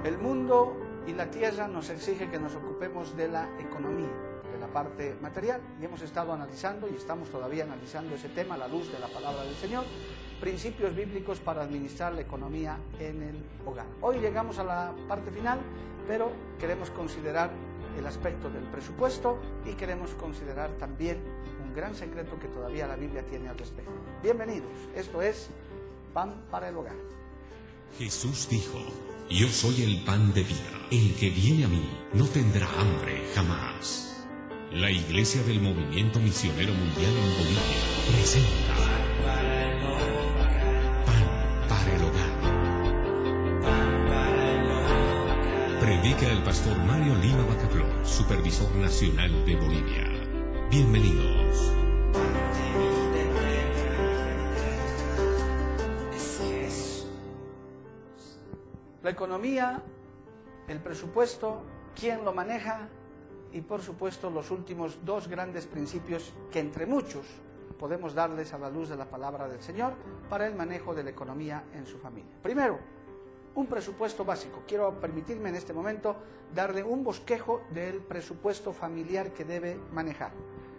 El mundo y la tierra nos exige que nos ocupemos de la economía, de la parte material, y hemos estado analizando y estamos todavía analizando ese tema a la luz de la palabra del Señor, principios bíblicos para administrar la economía en el hogar. Hoy llegamos a la parte final, pero queremos considerar el aspecto del presupuesto y queremos considerar también un gran secreto que todavía la Biblia tiene al respecto. Bienvenidos, esto es Pan para el Hogar. Jesús dijo: yo soy el pan de vida. El que viene a mí no tendrá hambre jamás. La Iglesia del Movimiento Misionero Mundial en Bolivia presenta Pan para el Hogar. Predica el pastor Mario Lima Bacaflor, supervisor nacional de Bolivia. Bienvenidos. La economía, el presupuesto, quién lo maneja y por supuesto los últimos dos grandes principios que entre muchos podemos darles a la luz de la palabra del Señor para el manejo de la economía en su familia. Primero, un presupuesto básico. Quiero permitirme en este momento darle un bosquejo del presupuesto familiar que debe manejar.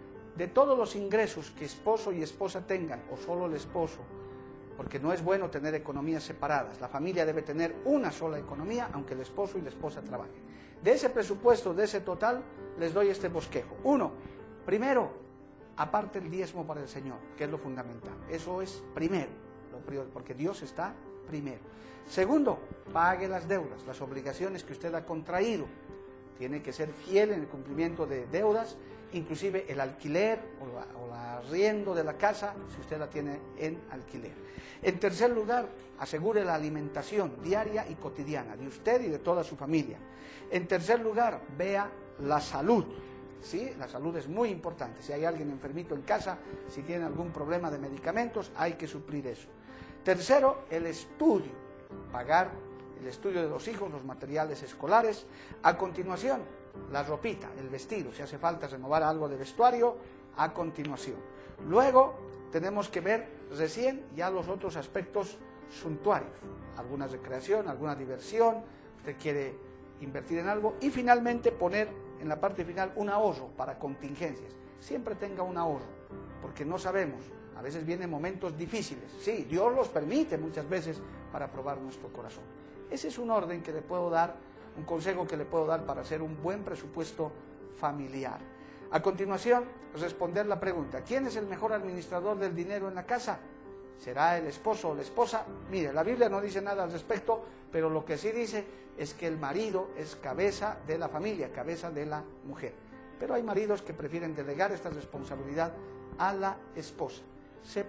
De todos los ingresos que esposo y esposa tengan, o solo el esposo, porque no es bueno tener economías separadas. La familia debe tener una sola economía, aunque el esposo y la esposa trabajen. De ese presupuesto, de ese total, les doy este bosquejo. Uno, primero, aparte el diezmo para el Señor, que es lo fundamental. Eso es primero, porque Dios está primero. Segundo, pague las deudas, las obligaciones que usted ha contraído. Tiene que ser fiel en el cumplimiento de deudas, inclusive el alquiler o el arriendo de la casa, si usted la tiene en alquiler. En tercer lugar, asegure la alimentación diaria y cotidiana de usted y de toda su familia. En tercer lugar, vea la salud. ¿Sí? La salud es muy importante. Si hay alguien enfermito en casa, si tiene algún problema de medicamentos, hay que suplir eso. Tercero, el estudio. Pagar el estudio de los hijos, los materiales escolares. A continuación, la ropita, el vestido, si hace falta renovar algo de vestuario, a continuación. Luego tenemos que ver recién ya los otros aspectos suntuarios, alguna recreación, alguna diversión, usted quiere invertir en algo, y finalmente poner en la parte final un ahorro para contingencias. Siempre tenga un ahorro, porque no sabemos, a veces vienen momentos difíciles, sí, Dios los permite muchas veces para probar nuestro corazón. Ese es un orden que le puedo dar, un consejo que le puedo dar para hacer un buen presupuesto familiar. A continuación, responder la pregunta: ¿quién es el mejor administrador del dinero en la casa? ¿Será el esposo o la esposa? Mire, la Biblia no dice nada al respecto, pero lo que sí dice es que el marido es cabeza de la familia, cabeza de la mujer. Pero hay maridos que prefieren delegar esta responsabilidad a la esposa. Es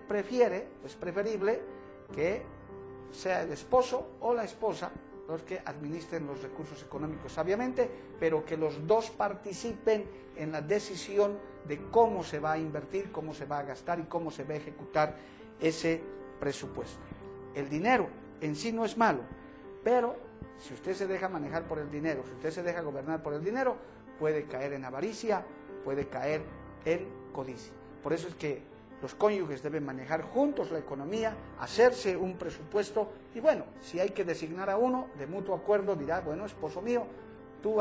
preferible que sea el esposo o la esposa los que administren los recursos económicos sabiamente, pero que los dos participen en la decisión de cómo se va a invertir, cómo se va a gastar y cómo se va a ejecutar ese presupuesto. El dinero en sí no es malo, pero si usted se deja manejar por el dinero, si usted se deja gobernar por el dinero, puede caer en avaricia, puede caer en codicia. Por eso es que los cónyuges deben manejar juntos la economía, hacerse un presupuesto y bueno, si hay que designar a uno, de mutuo acuerdo dirá: bueno, esposo mío, tú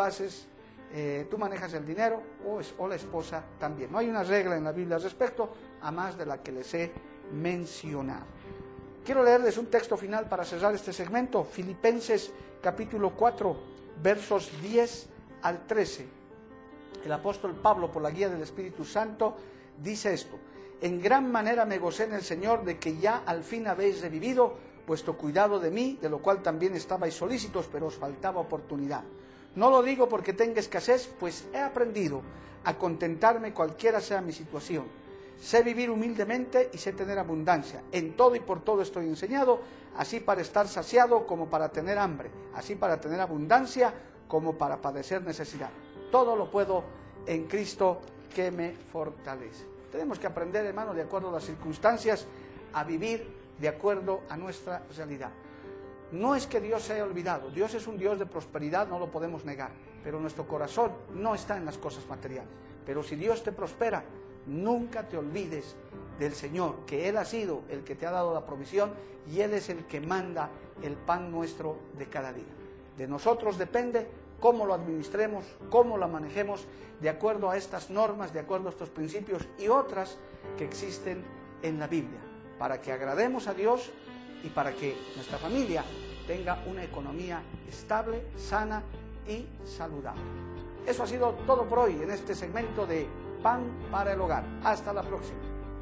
manejas el dinero, o la esposa también. No hay una regla en la Biblia al respecto, a más de la que les he mencionado. Quiero leerles un texto final para cerrar este segmento, Filipenses capítulo 4, versos 10 al 13. El apóstol Pablo, por la guía del Espíritu Santo, dice esto: en gran manera me gocé en el Señor de que ya al fin habéis revivido vuestro cuidado de mí, de lo cual también estabais solícitos, pero os faltaba oportunidad. No lo digo porque tenga escasez, pues he aprendido a contentarme cualquiera sea mi situación. Sé vivir humildemente y sé tener abundancia. En todo y por todo estoy enseñado, así para estar saciado como para tener hambre, así para tener abundancia como para padecer necesidad. Todo lo puedo en Cristo que me fortalece. Tenemos que aprender, hermano, de acuerdo a las circunstancias, a vivir de acuerdo a nuestra realidad. No es que Dios se haya olvidado, Dios es un Dios de prosperidad, no lo podemos negar, pero nuestro corazón no está en las cosas materiales. Pero si Dios te prospera, nunca te olvides del Señor, que Él ha sido el que te ha dado la provisión y Él es el que manda el pan nuestro de cada día. De nosotros depende cómo lo administremos, cómo lo manejemos, de acuerdo a estas normas, de acuerdo a estos principios y otras que existen en la Biblia, para que agrademos a Dios y para que nuestra familia tenga una economía estable, sana y saludable. Eso ha sido todo por hoy en este segmento de Pan para el Hogar. Hasta la próxima.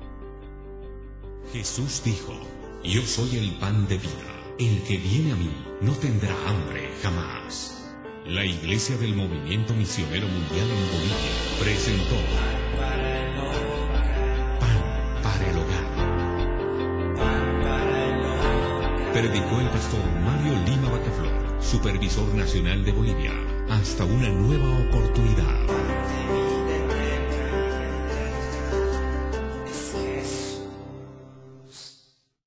Jesús dijo: yo soy el pan de vida. El que viene a mí no tendrá hambre jamás. La Iglesia del Movimiento Misionero Mundial en Bolivia presentó Pan para el Hogar. Predicó el pastor Mario Lima Bacaflor, supervisor nacional de Bolivia. Hasta una nueva oportunidad.